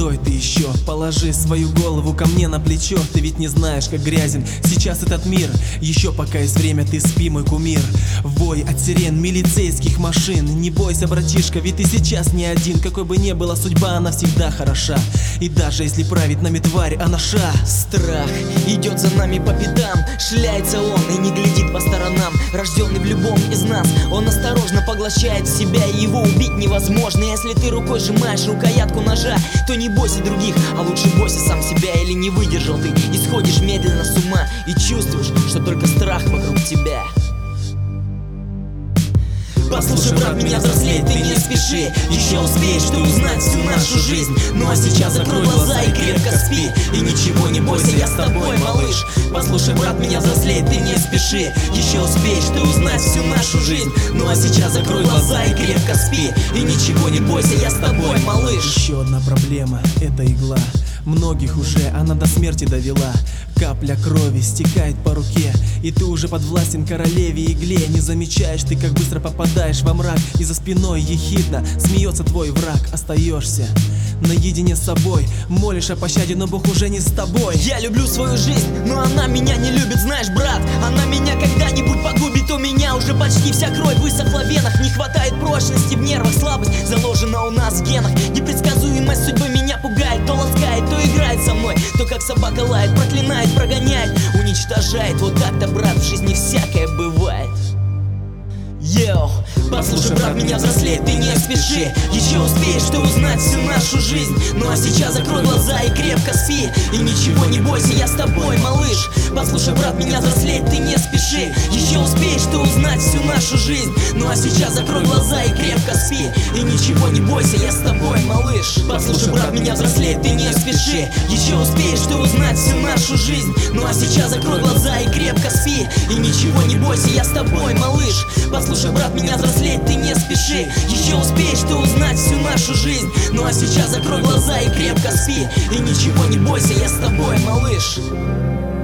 Постой ты еще, положи свою голову ко мне на плечо. Ты ведь не знаешь, как грязен сейчас этот мир. Еще пока есть время, ты спи, мой кумир. Вой от сирен милицейских машин. Не бойся, братишка, ведь ты сейчас не один. Какой бы ни была судьба, она всегда хороша. И даже если правит нами тварь, она ша. Страх идет за нами по пятам. Шляется он и не глядит по сторонам. Рожденный в любом из нас, он осторожно поглощает в себя, и его убить невозможно. Если ты рукой сжимаешь рукоятку ножа, то не бойся других, а лучше бойся сам себя. Или не выдержал ты и сходишь медленно с ума, и чувствуешь, что только страх вокруг тебя. Послушай, брат, меня взрослеть ты не спеши. Еще успеешь ты узнать всю нашу жизнь. Ну а сейчас закрой глаза и крепко спи. И ничего не бойся, я с тобой, малыш. Послушай, брат, меня взрослеть ты не спеши. Еще успеешь ты узнать всю нашу жизнь. Ну а сейчас закрой глаза и крепко спи. И ничего не бойся, я с тобой, малыш. Еще одна проблема — это игла. Многих уже она до смерти довела. Капля крови стекает по руке, и ты уже подвластен королеве игле. Не замечаешь ты, как быстро попадаешь во мрак, и за спиной ехидно смеется твой враг. Остаешься наедине с собой, молишь о пощаде, но Бог уже не с тобой. Я люблю свою жизнь, но она меня не любит, знаешь, брат. Она меня когда-нибудь погубит. У меня уже почти вся кровь высохла в венах. Не хватает прочности в нервах, слабость заложена у нас в генах. Непредсказуемость судьбы меня пугает. То ласкает, то играет со мной, то как собака лает, проклинает, прогоняет, уничтожает. Вот так-то, брат, в жизни всякое бывает. Йоу, послушай, брат, меня взрослеть ты не спеши. Еще успеешь ты узнать всю нашу жизнь. Ну а сейчас закрой глаза и крепко спи. И ничего не бойся, я с тобой, малыш. Послушай, брат, меня взрослеть ты не спеши. Еще успеешь ты узнать всю нашу жизнь. Ну а сейчас закрой глаза и крепко спи. И ничего не бойся, я с тобой, малыш. Послушай, брат, меня взрослеть ты не спеши. Еще успеешь ты узнать всю нашу жизнь. Ну а сейчас закрой глаза и крепко спи. И ничего не бойся, я с тобой, малыш. Послушай, брат, меня взрослеть ты не спеши. Еще успеешь ты узнать всю нашу жизнь. Ну а сейчас закрой глаза и крепко спи. И ничего не бойся, я с тобой, малыш.